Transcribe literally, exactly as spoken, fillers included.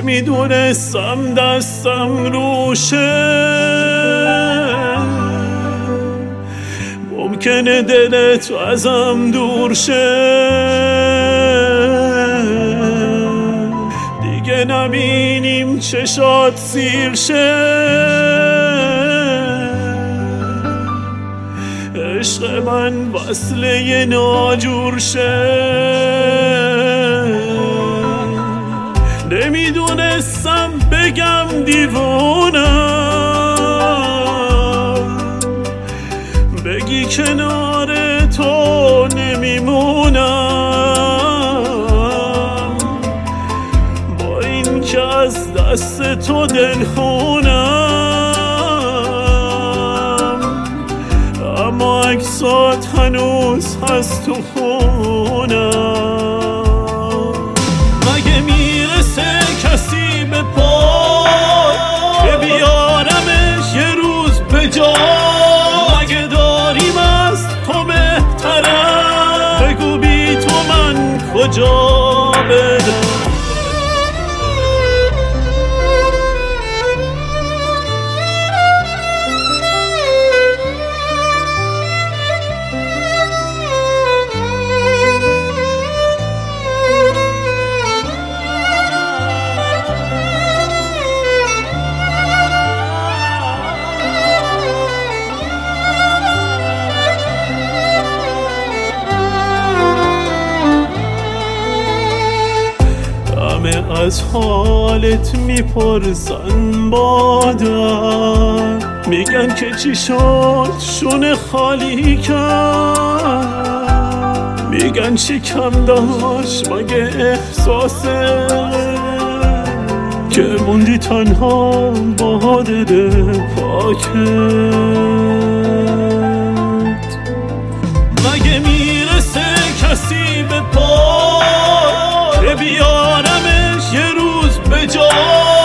نمیدونستم دستم روشه، ممکنه دلت ازم دور شه، دیگه نبینیم چشات سیر شه. عشق من وصله ناجور شه، نمیدونستم بگم دیوونم، بگی کنار تو نمیمونم، با این که از دست تو دل خونم، اما عکسات هنوز هست تو خونم. مگه میرسه کسی به پا که بیارمش یه روز به جا؟ مگه داریم از تو بهترم؟ بگو بی تو من کجا برم؟ از حالت میپرسن بادر، میگن که چی شد شونه خالی کرد، میگن چی کم داشت مگه احساسه که موندی تنها با دل پاکت. مگه میرسه کسی به پا که بیارمش یه روز به جا؟